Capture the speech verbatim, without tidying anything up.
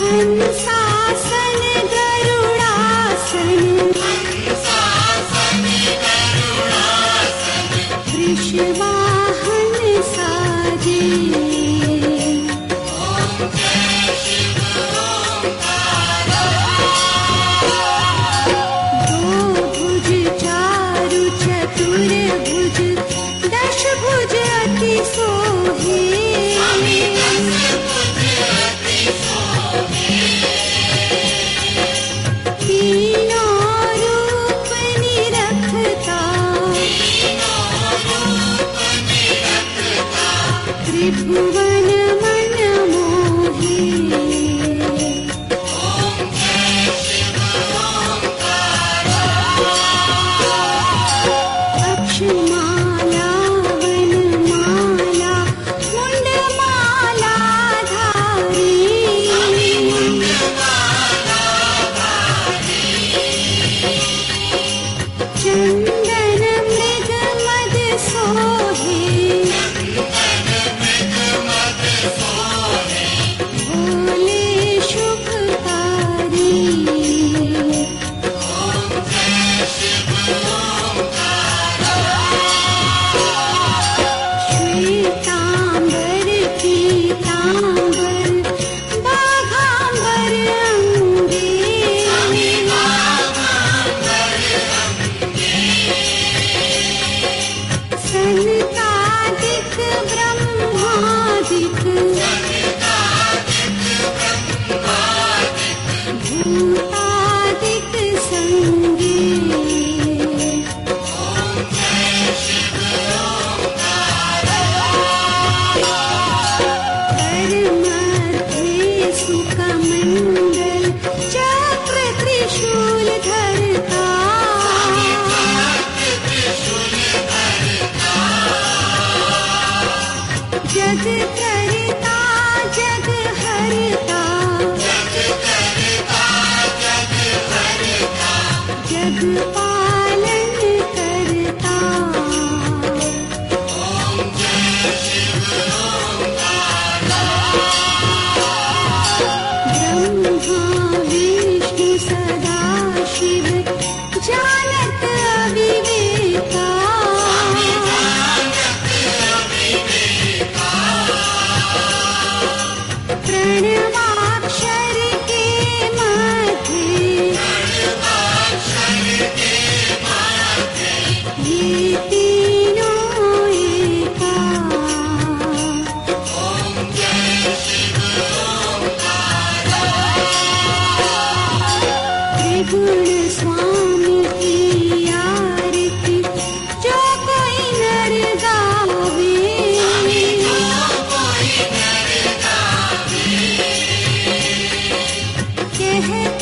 हंसासन गरुड़ासन वृषवाहन साजे। दो भुज चारु चतुर्भुज दश भुज अति सोहे। तीनों रूप निरखता त्रिभुवन मन मोहे। अक्षमाला वनमाला मुंडमाला धारी। चंदन मृग मद सोहे। भोले शुभकारी। श्वेतांबर पीतांबर बाघांबर अंगे। सनकादिक ब्रह्मादिक भूतादिक संगे। करमध्ये सुकमंडल चक्र त्रिशूल धरता। जग करता जग हरता जग पालन करता। ब्रह्मा विष्णु सदा शिव जानत अविवेका। प्रणवाक्षर के मध्य ये तीनों एका। त्रिगुण स्वामी की आरती जो कोई नर गावे। कहते